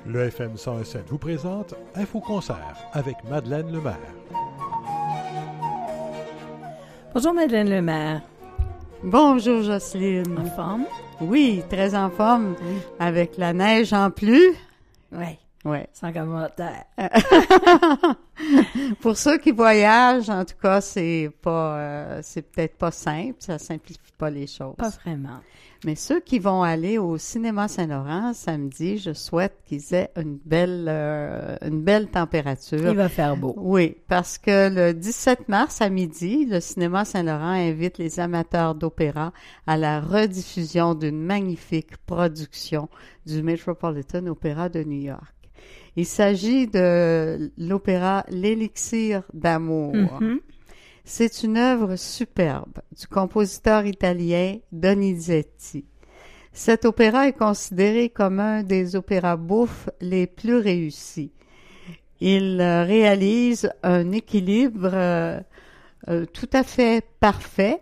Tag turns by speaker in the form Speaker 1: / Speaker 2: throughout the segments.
Speaker 1: Le FM 101.7 vous présente Info-Concert avec Madeleine Lemaire.
Speaker 2: Bonjour Madeleine Lemaire.
Speaker 3: Bonjour Jocelyne.
Speaker 2: En forme?
Speaker 3: Oui, très en forme. Oui. Avec la neige en plus.
Speaker 2: Oui.
Speaker 3: Oui.
Speaker 2: Sans commentaire.
Speaker 3: Pour ceux qui voyagent, en tout cas, c'est peut-être pas simple, ça simplifie pas les choses.
Speaker 2: Pas vraiment.
Speaker 3: Mais ceux qui vont aller au cinéma Saint-Laurent samedi, je souhaite qu'ils aient une belle température.
Speaker 2: Il va faire beau.
Speaker 3: Oui, parce que le 17 mars à midi, le cinéma Saint-Laurent invite les amateurs d'opéra à la rediffusion d'une magnifique production du Metropolitan Opera de New York. Il s'agit de l'opéra L'Élixir d'amour.
Speaker 2: Mm-hmm.
Speaker 3: C'est une œuvre superbe du compositeur italien Donizetti. Cet opéra est considéré comme un des opéras bouffes les plus réussis. Il réalise un équilibre tout à fait parfait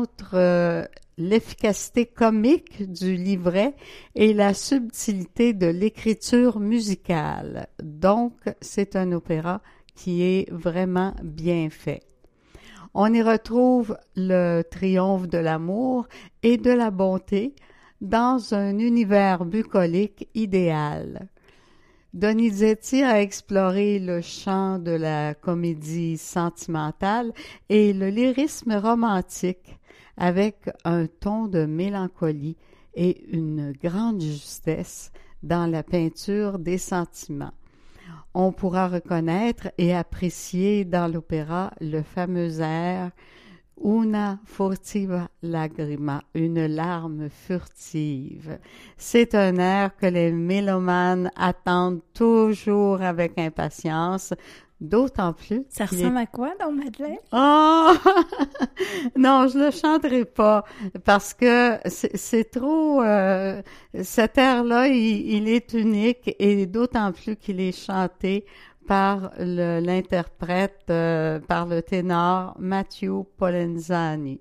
Speaker 3: entre l'efficacité comique du livret et la subtilité de l'écriture musicale. Donc, c'est un opéra qui est vraiment bien fait. On y retrouve le triomphe de l'amour et de la bonté dans un univers bucolique idéal. Donizetti a exploré le champ de la comédie sentimentale et le lyrisme romantique avec un ton de mélancolie et une grande justesse dans la peinture des sentiments. On pourra reconnaître et apprécier dans l'opéra le fameux air « Una furtiva lagrima », une larme furtive. C'est un air que les mélomanes attendent toujours avec impatience, d'autant plus...
Speaker 2: Ça ressemble à quoi, donc, Madeleine?
Speaker 3: Oh! Non, je le chanterai pas, parce que c'est trop... cet air-là, il est unique, et d'autant plus qu'il est chanté par l'interprète, par le ténor Matteo Polenzani.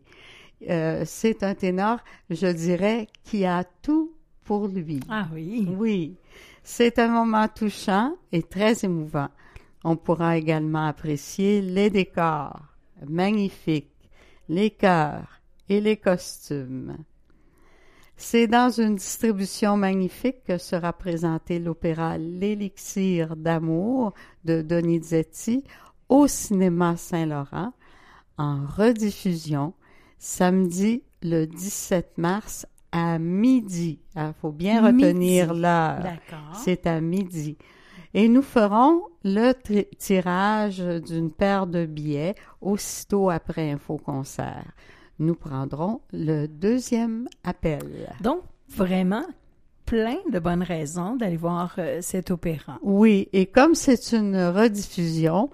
Speaker 3: C'est un ténor, je dirais, qui a tout pour lui.
Speaker 2: Ah oui?
Speaker 3: Oui. C'est un moment touchant et très émouvant. On pourra également apprécier les décors magnifiques, les chœurs et les costumes. C'est dans une distribution magnifique que sera présenté l'opéra L'Élixir d'amour de Donizetti au cinéma Saint-Laurent en rediffusion samedi le 17 mars à midi. Il faut bien retenir l'heure.
Speaker 2: D'accord.
Speaker 3: C'est à midi. Et nous ferons le tirage d'une paire de billets aussitôt après Info-Concert. Nous prendrons le deuxième appel.
Speaker 2: Donc, vraiment, plein de bonnes raisons d'aller voir cet opéra.
Speaker 3: Oui, et comme c'est une rediffusion,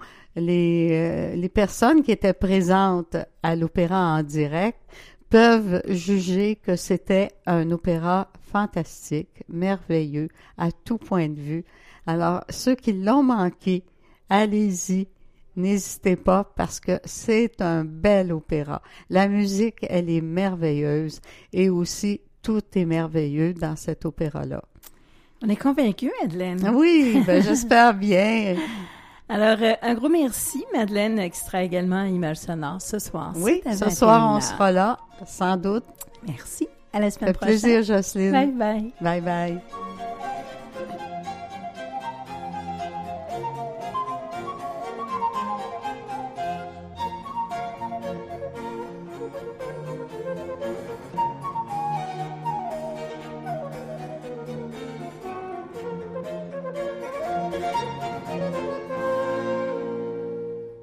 Speaker 3: les personnes qui étaient présentes à l'opéra en direct peuvent juger que c'était un opéra fantastique, merveilleux, à tout point de vue. Alors, ceux qui l'ont manqué, allez-y, n'hésitez pas parce que c'est un bel opéra. La musique, elle est merveilleuse et aussi tout est merveilleux dans cet opéra-là.
Speaker 2: On est convaincus, Madeleine.
Speaker 3: Oui, j'espère bien.
Speaker 2: Alors, un gros merci, Madeleine, qui sera également à Images sonores ce soir.
Speaker 3: Oui, ce soir, on sera là, sans doute.
Speaker 2: Merci. À la semaine prochaine.
Speaker 3: Ça fait plaisir, Jocelyne.
Speaker 2: Bye bye.
Speaker 3: Bye bye.